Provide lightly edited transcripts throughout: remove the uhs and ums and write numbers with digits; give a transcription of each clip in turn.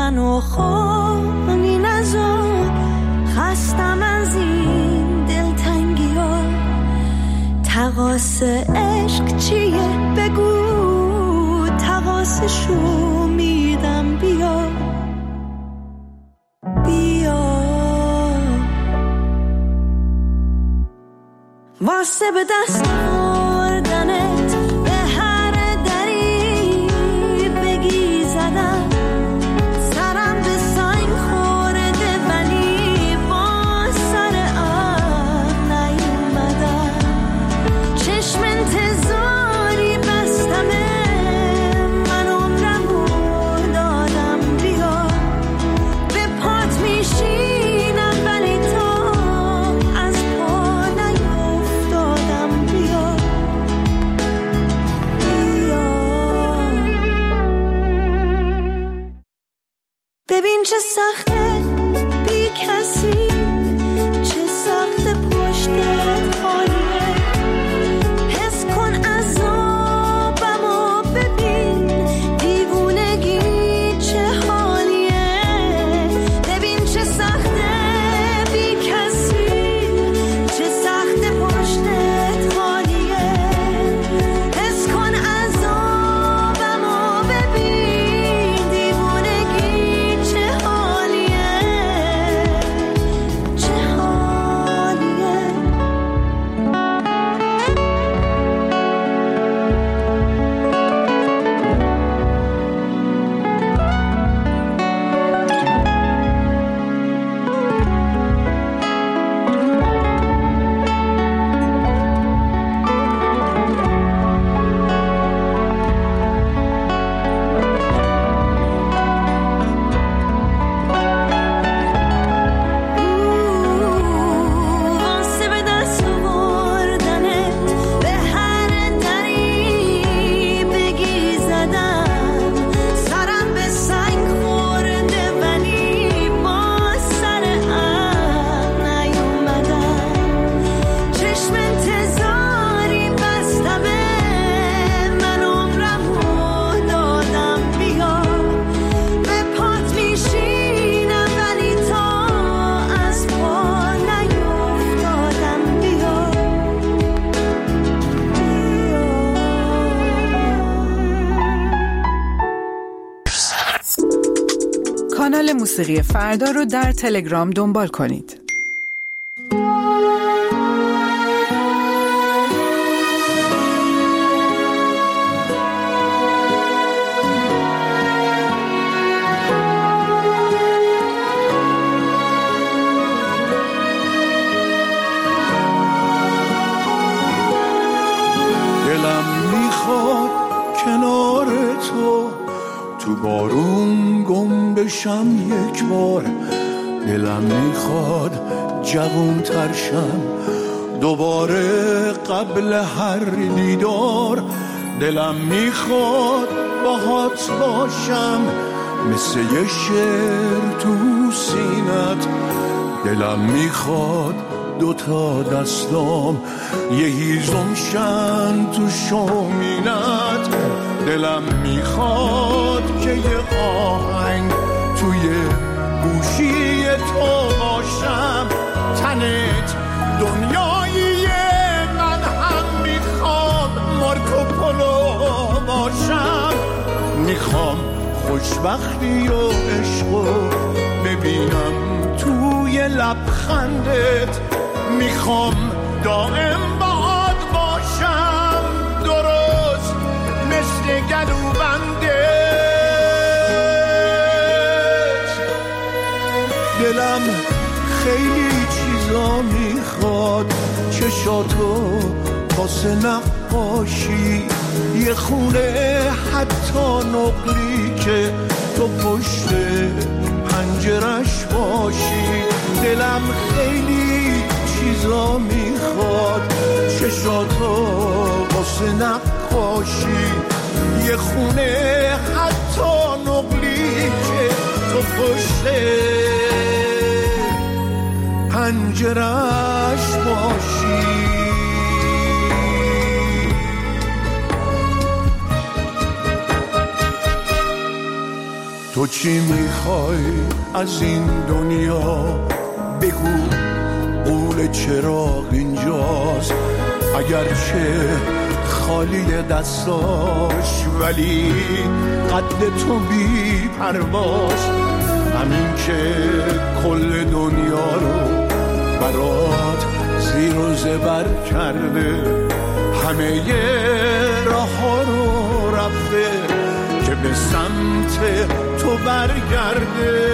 منو خامی نذار، خستم از این دلتنگی ها. تقاص عشق چیه بگو، تقاصشو میدم. بیا بیا واسه به دست آوردنت به هر دری بگی زدم. سرم به سنگ خورده ولی با سر آب نیومدم. چشم انتظاری بستمه، من عمرمو دادم. بیا به پات میشینم ولی تو از پا نیفتادم. بیا بیا ببین چه سخته بی کسی، چه سخته پشتت خالیه. حس کن عذابمو ببین، دیوونگی چه حالیه. ببین چه سخته بی کسی، چه سخته پشتت خالیه. حس کن عذابمو ببین، دیوونگی چه حالیه. چه حالیه. واسه به دست آوردنت به هر دری بگی زدم. سرم به سنگ خورده ولی با سر آب نیومدم. چشم انتظاری بستمه، من عمرمو دادم. بیا به پات میشینم ولی تو از پا نیفتادم. بیا کانال موسیقی فردا رو در تلگرام دنبال کنید. دلم میخواد کنار تو بارون گم بشم یک بار. دلم میخواد جوون ترشم دوباره قبل هر دیدار. دلم میخواد باهات باشم مثل یه شعر تو سینت. دلم میخواد دوتا دستام یه هیزم شن تو شومینت. دلم میخواد که یه آهنگ توی گوشی تو باشم. تنت دنیایی من هم میخوام مارکوپولو باشم. میخوام خوشبختی و عشقو ببینم توی لبخندت. میخوام دائم باهات باشم درست مثل گلوبندت. دلم خیلی چیزا میخواد، چشاتو واسه نقاشی، یه خونه حتی نقلی که تو پشت پنجرش باشی. دلم خیلی چیزا میخواد، چشاتو واسه نقاشی، یه خونه حتی نقلی که تو پشت پنجرش باشی. تو تو چی میخوای از این دنیا؟ بگو قول چراغ اینجاست، اگرچه خالی دستاش ولی قد تو بی پرواز. همین که کل دنیا رو برات زیر و زبر کرده، همه راه ها رو رفته که به سمت تو برگرده.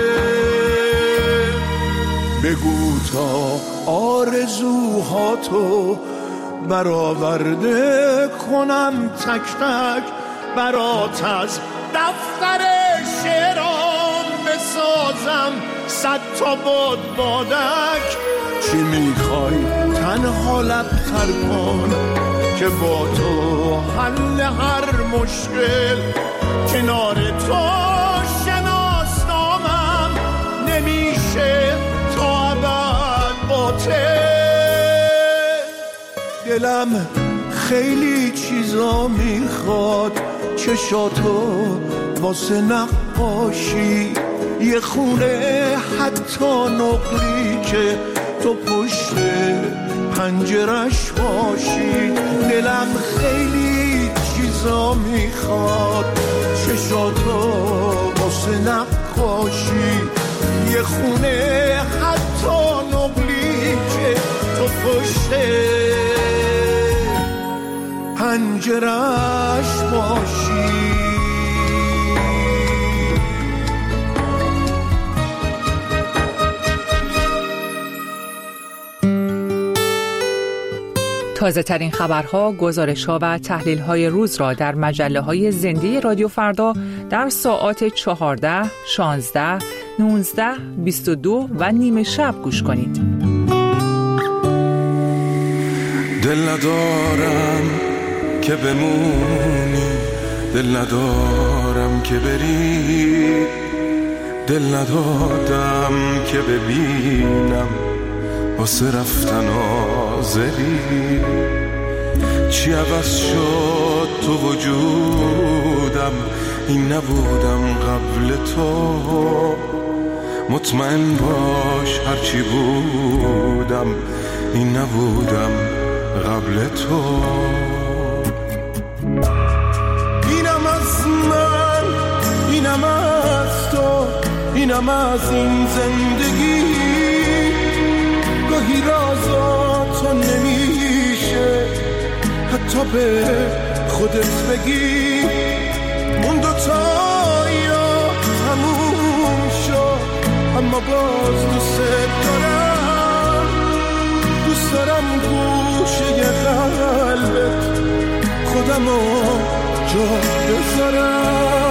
بگو تا آرزوهاتو برآورده کنم تک تک برات، از دفتر شعرام بسازم 100 تا بادک. چی میخوای تنها لبتر کن که با تو حل هر مشکل، کنار تو شناسنامم نمیشه تا ابد باطل. دلم خیلی چیزا میخواد، چشاتو واسه نقاشی، یه خونه حتی نقلی که تو پشت پنجرش باشی. دلم خیلی چیزا میخواد، چشاتو واسه نقاشی، یه خونه حتی نقلی که تو پشت پنجرش باشی. تازه ترین خبرها، گزارش‌ها و تحلیل‌های روز را در مجله‌های زنده رادیو فردا در ساعات 14، 16، 19، 22 و نیمه شب گوش کنید. دل ندارم که بمونی، دل ندارم که بری، دل ندادم که ببینم واسه رفتن آزری. چی عوض شد تو وجودم، این نبودم قبل تو. مطمئن باش هرچی بودم، این نبودم قبل تو. اینم از من، اینم از تو، اینم از این زندگی. گاهی رازاتو نمیشه حتی به خودت بگی. اون دوتا یا تموم شد، اما باز دوست دارم، دوست دارم گوشه قلبت خودمو جا بذارم.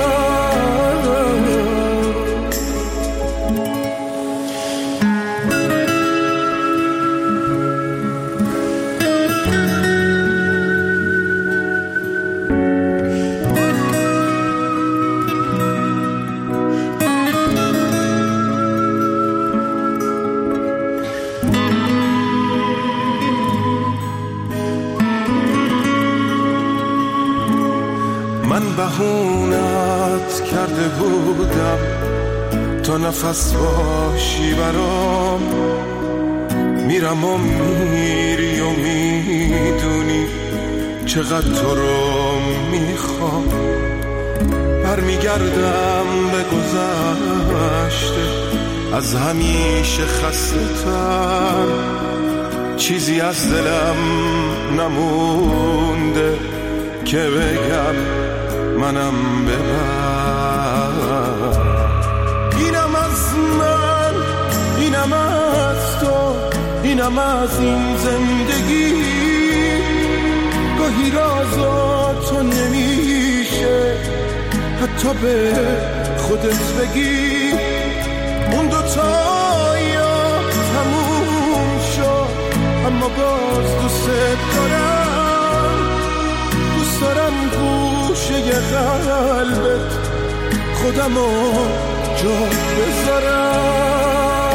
بهونت کرده بودم تا نفس باشی برام. میرم و میری و میدونی چقدر تو رو میخوام. برمیگردم به گذشته از همیشه خسته‌تر، چیزی از دلم نمونده که بگم منم ببر. اینم از من، اینم از تو، اینم از این زندگی. گاهی رازاتو نمیشه حتی به خودت بگی. اون دوتا یا تموم شد، اما باز دوست دارم، دوست دارم گوشه قلبت خودمو جا بذارم.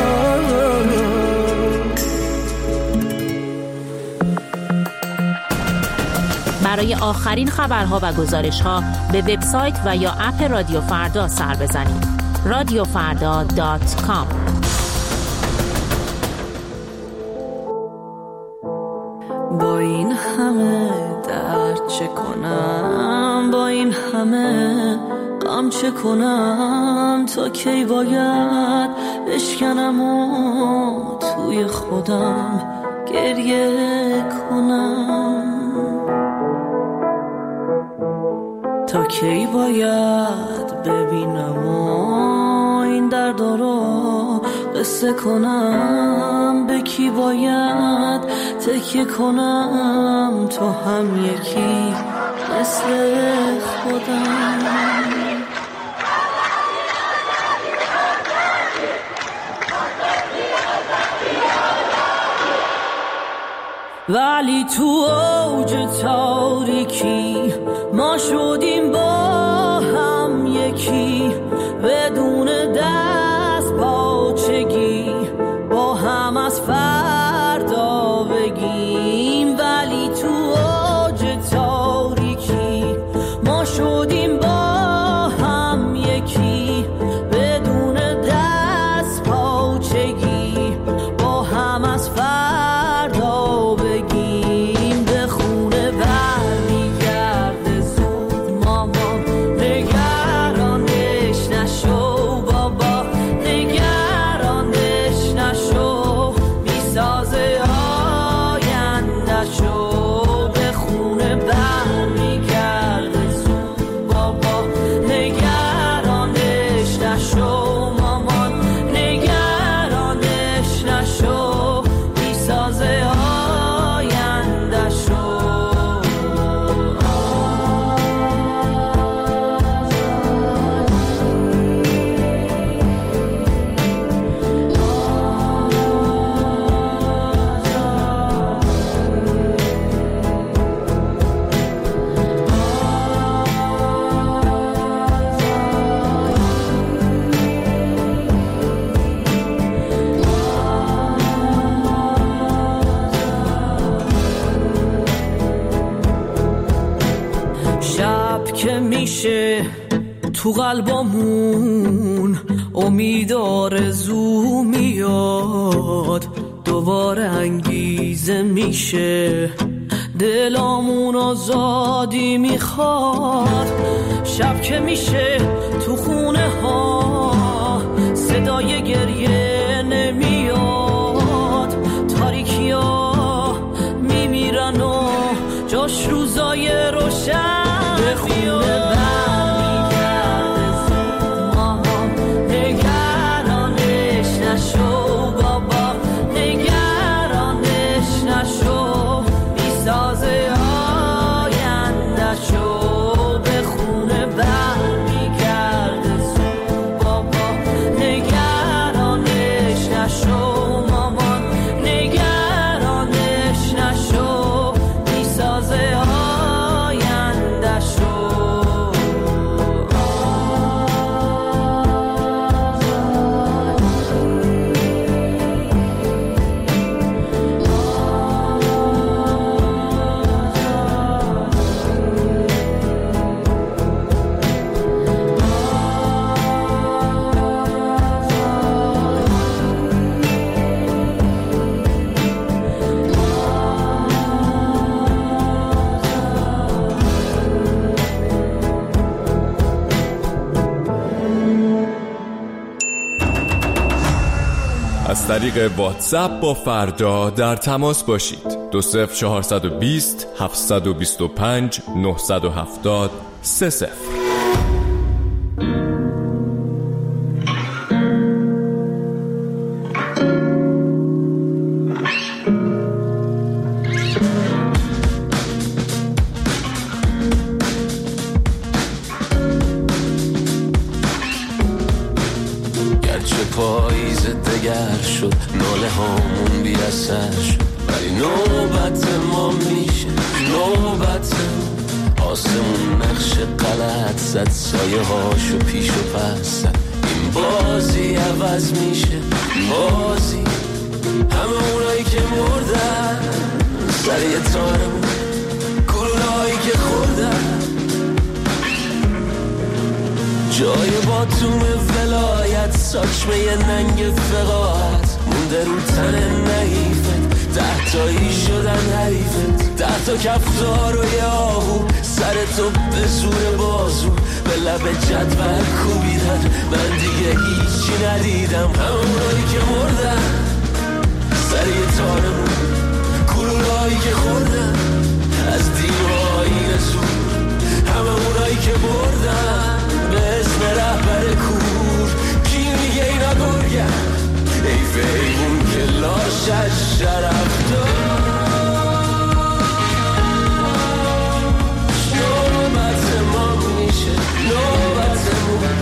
برای آخرین خبرها و گزارش‌ها به وبسایت و یا اپ رادیو فردا سر بزنید. radiofrda.com. با این همه درد چه کنم، با این همه غم چه کنم، تا کی باید بشکنم و توی خودم گریه کنم، تا کی باید ببینم و این درد رو قصه کنم، به کی باید تکیه کنم، تو هم یکی مثل خودم. ولی تو اوج تاریکی ما شدیم با هم یکی، بدون دست پاچگی با هم از فردا بگیم. ولی تو اوج تاریکی ما شدیم با هم یکی، بدون دست پاچگی با هم از فردا بگیم. به خونه برمیگرده زود مامان، نگرانش نشو بابا، نگرانش نشو، میسازه آینده‌شو. به خونه برمیگرده زود بابا، نگرانش نشو مامان، نگرانش نشو، میسازه آینده‌شو. شب که میشه تو قلبمون امید آرزو میاد، دوباره انگیزه میشه دلامون آزادی میخواد. شب که میشه تو خونه ها صدای گریه نمیاد، تاریکی ها میمیرن و جاش روزای روشن. به خونه برمیگرده زود مامان، نگرانش نشو بابا، نگرانش نشو، میسازه آینده‌شو. به خونه برمیگرده زود بابا، نگرانش نشو مامان، نگرانش نشو، میسازه آینده‌شو. از طریق واتساپ با فردا در تماس باشید. 20420 725 970 30. پاییز دگر شد، ناله هامون بی اثر شد، ولی نوبت ما میشه، نوبت آسمون نقش غلط زد، سایه هاشو پیش و پس زد. این بازی عوض میشه، بازی همه اونایی که مردن سر یه تارمون، گلوله‌هایی که خوردن جای باتوم ولایت ساچمه ننگ فقاعت مونده رو تن نحیفت 10 تایی شدن حریفت 10 تا کفتار و یه آهو سر تو به زور بازو به لب جدول کوبیدن من دیگه هیچی ندیدم همونایی که مردن سر یه تارمون گلولایی که خوردن از دین و آیین زور همه اونایی که بردن به اسم رهبر کور کی میگه اینا گرگن حیف ایمون که لاشش شرف داشت نوبت ما میشه نوبتمون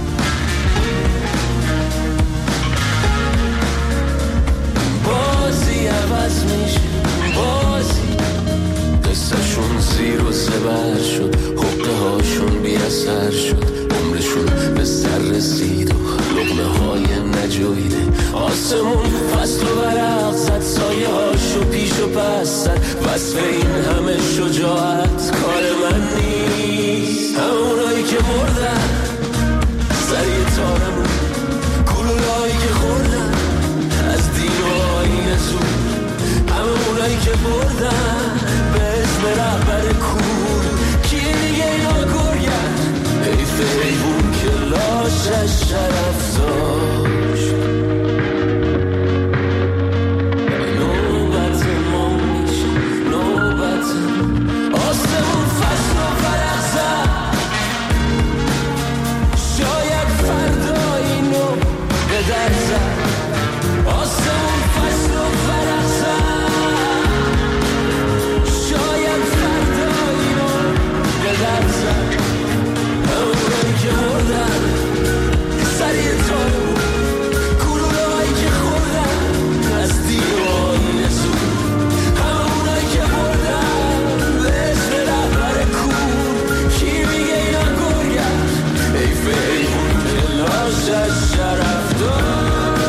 بازی عوض میشه بازی قصهشون زیر و زبر شد حقه هاشون بی اثر شد عمرشون به سر رسید و لقمه های نجویده آسمون فصل و برق زد سایه هاشو پیش و پس زد وصف این همه شجاعت کار من نیست همونایی که مردن سریع تارمون گلولایی که خوردن از دین و آیین زور همونایی که بردن به اسم رهبر کور کی دیگه اینا گرگن حیف ایوون که لاشش شرف داشت نوبت ما میشه نوبت آسمون فصل و فرق زد شاید فردا اینو به در زد آسمون فصل و فرق زد شاید فردا اینو به در زد همونایی که مردن سریع تارو گلولایی که خوردن از دیر و آیین زور همونایی که مردن به اسم رهبر کور کی میگه اینا گرگن حیف ایمون که لاشش شرف داشت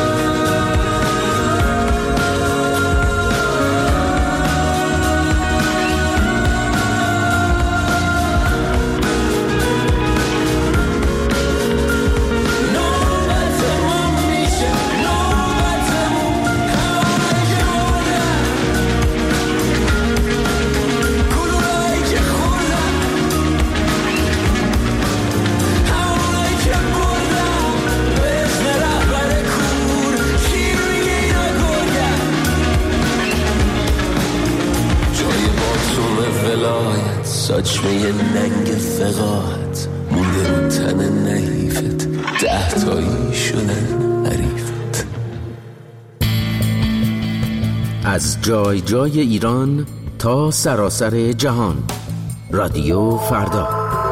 ساچمه ننگ فقاعت مونده رو تن نحیفت 10 تایی شدن حریفت از جای جای ایران تا سراسر جهان رادیو فردا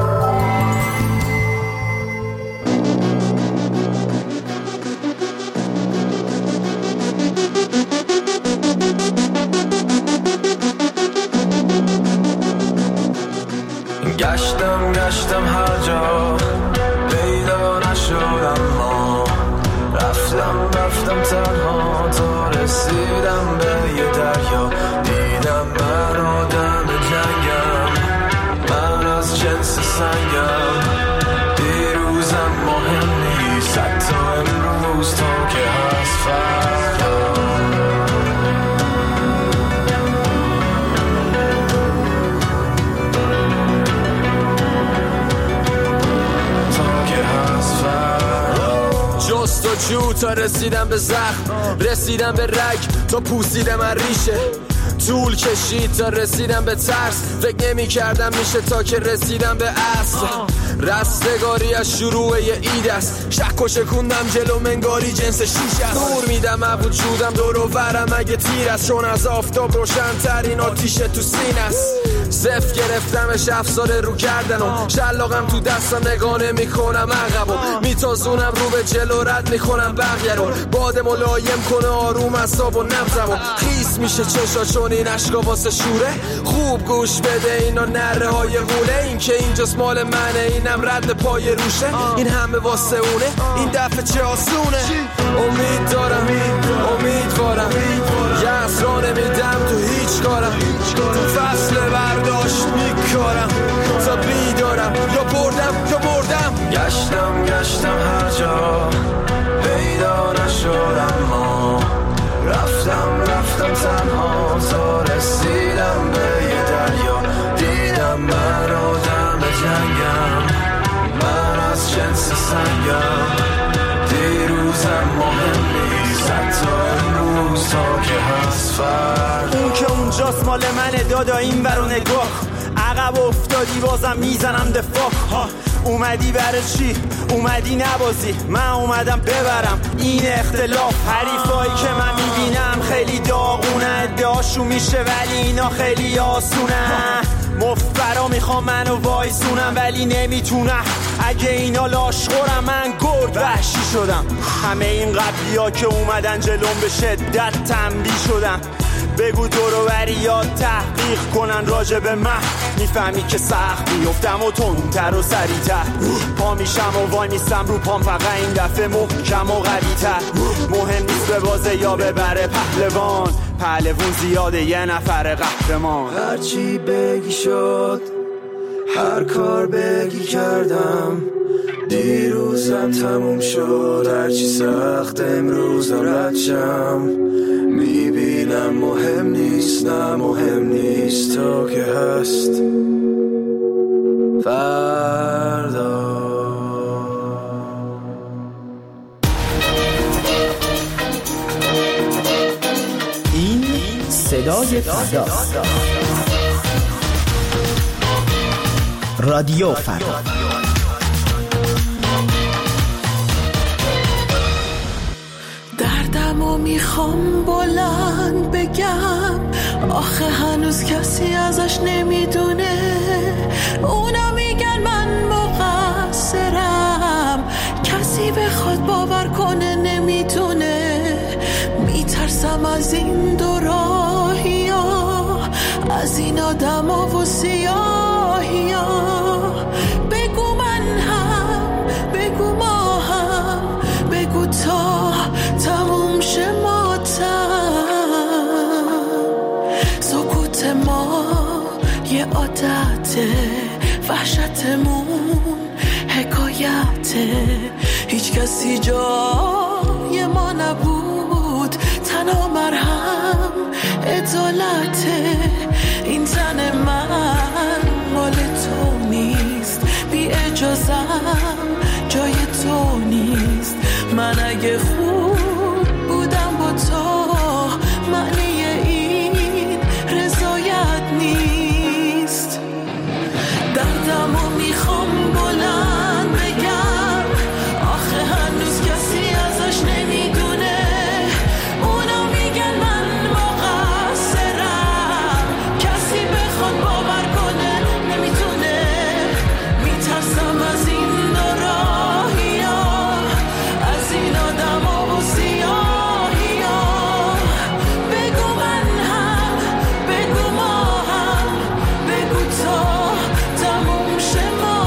گشتم هر جا پیدا نشدم ما رفتم تنها تا رسیدم به یه دریا دیدم من آدم جنگم من از جنس سنگم دیروزم مهم نیست حتی امروز تا که هست فردا جستجو تا رسیدم به زخم رسیدم به رگ تا پوسیدم از ریشه طول کشید تا رسیدم به ترس فکر نمی کردم میشه تا که رسیدم به اصل رستگاری از شروع یه اید است شک و شکوندم جلو منگاری جنس شیش است نور میدم از وجودم دور و برم اگه تیر است چون از آفتاب روشن ترین آتیش تو سینه است صف گرفتمش افسار رو کردنم شلاقم تو دستم نگاه میکنم عقبم میتازونم رو به جلو رد میکنم بقیه رو باد ملایم کنه آروم اعصاب و نبضمو خیس میشه چشا چون این عشقا واسه شوره خوب گوش بده اینا نره های غوله این که اینجاست مال منه اینم رد پای روشه این همه واسه اونه این دفعه چه آسونه امید دارم امیدوارم یه اسرا نمیدم تو هیچ کارم تو فصل برداشت میکارم تا بیدارم یا بردم گشتم فرداست مال منه دادا این ورو نگاه. عقب افتادی بازم میزنم دفاع. اومدی برای چی؟ اومدی نبازی، من اومدم ببرم این اختلاف. حریفایی که من میبینم خیلی داغونه، ادعاشون میشه ولی اینا خیلی آسونه. مفبرا میخوام منو وایسونم ولی نمیتونم. اگه اینا لاشخورم من گرد وحشی شدم. همه این قبلی ها که اومدن جلوم به شدت تنبیه شدم. بگو دورو بریات تحقیق کنن راجع به من، میفهمی که سخت بیفتم و تندتر و سریعتر. پا میشم و وای میستم رو پام، فقط این دفعه محکم و قوی‌تر. مهم نیست به بازه یا ببره پهلوان، پهلوون زیاده یه نفر قهرمان. هرچی بگی شد، هر کار بگی کردم. دیروزم تموم شد، هرچی سخت امروزم رد شم. میبینم مهم نیست، نه مهم نیست تا که هست فردا. این صدای فردا، رادیو فردا. دردمو میخوام بلند بگم، آخه هنوز کسی ازش نمیدونه. اونا میگن من مقصرم، کسی بخواد باور کنه نمیتونه. میترسم از این دو راهیا، از این آدما و سیاهیا. بگو من هم، بگو ما هم، بگو تا تموم شه ماتم. سکوت ما یه عادته، وحشتمون حکایته. هیچ کسی جای ما نبود، تنها مرهم عدالته. این تن من مال تو نیست، بی اجازم جای تو نیست. من اگه خوب بودم با تو، معنی این رضایت نیست. دردمو میخوام بلند بگم، آخه هنوز کسی ازش نمیدونه. اونا میگن من مقصرم، کسی بخواد باور کنه نمیتونه. میترسم از این دو راهیا، از این آدما و سیاهیا. بگو من هم، بگو ما هم، بگو تا تموم شه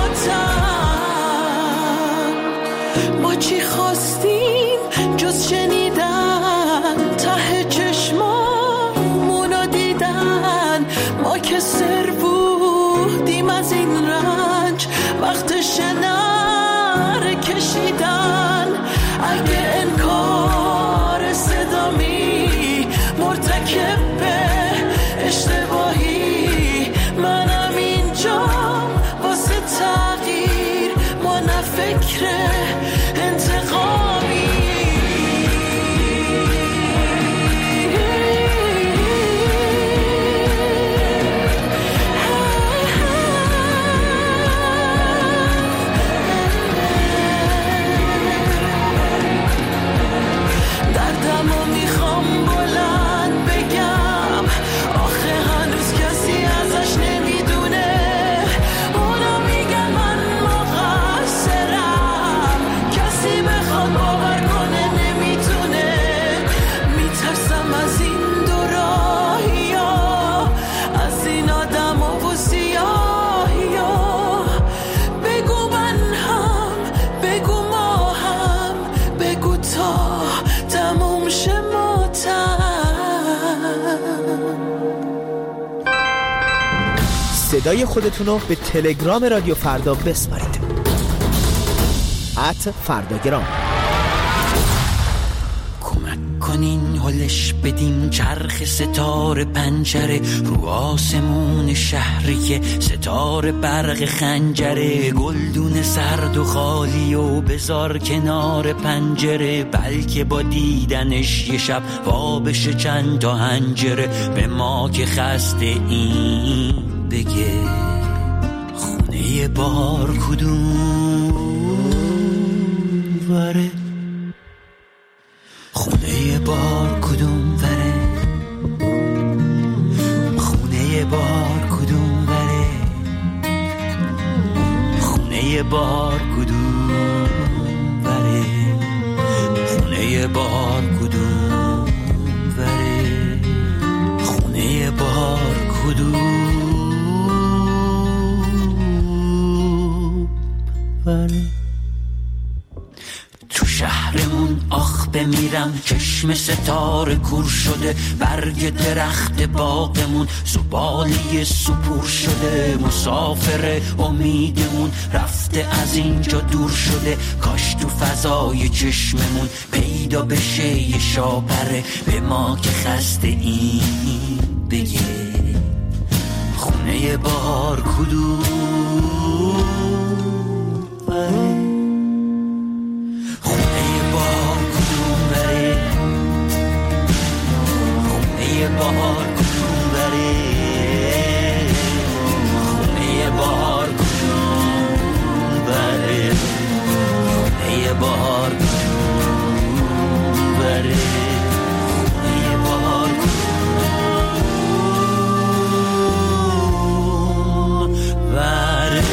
ماتم. ما چی خواستیم جز شنیدن، ته چشمامونو دیدن. ما که سر بودیم از این رنج، وقتش نره کشیدن. اگه انکار صدامی مرتکب به اشتباهی، منم اینجام واسه تغییر، ما نه فکر انتقامی. دردمو میخوام بلند بگم، آخه هنوز کسی ازش نمیدونه. اونا میگن من مقصرم، کسی بخواد باور کنه نمیتونه. میترسم از این دو راهیا، از این آدما و سیاهیا. بگو من هم، بگو ما هم، بگو تا تموم شه ماتم. صدای خودتونو به تلگرام رادیو فردا بسپارید. @فرداگرام. کمک کن کنین هلش بدیم چرخ ستاره پنجره رو آسمون شهری که ستاره برق خنجره گلدون سرد و خالی و بذار کنار پنجره بلکه با دیدنش یه شب وا بشه چند تا هنجره به ما که خسته این بگه خونه بار کدوم وره خونه بار کدوم وره خونه بار کدوم وره خونه بار کدوم وره خونه بار کدوم وره خونه بار کدوم وره تو شهرمون آخ بمیرم چشم ستاره کور شده برگ درخت باغمون زباله سپور شده مسافر امیدمون رفته از اینجا دور شده کاش تو فضای چشممون پیدا بشه یه شاپره به ما که خسته این بگه خونه بار کدوم وره بهار کدوم بره خونه بهار کدوم بره خونه بهار کدوم بره خونه بهار کدوم بره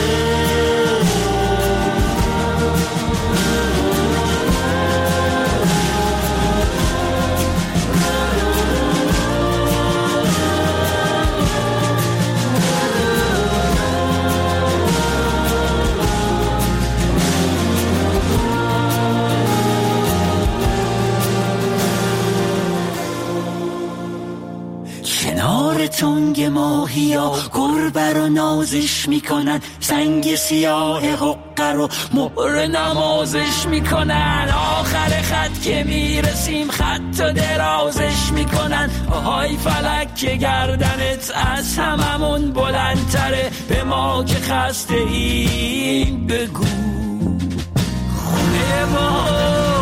تنگ ماهیا گربه رو نازش میکنن سنگ سیاه حقه رو مهر نمازش میکنن آخر خط که میرسیم خط و درازش میکنن آهای فلک که گردنت از هممون بلندتره به ما که خسته این بگو خونه ما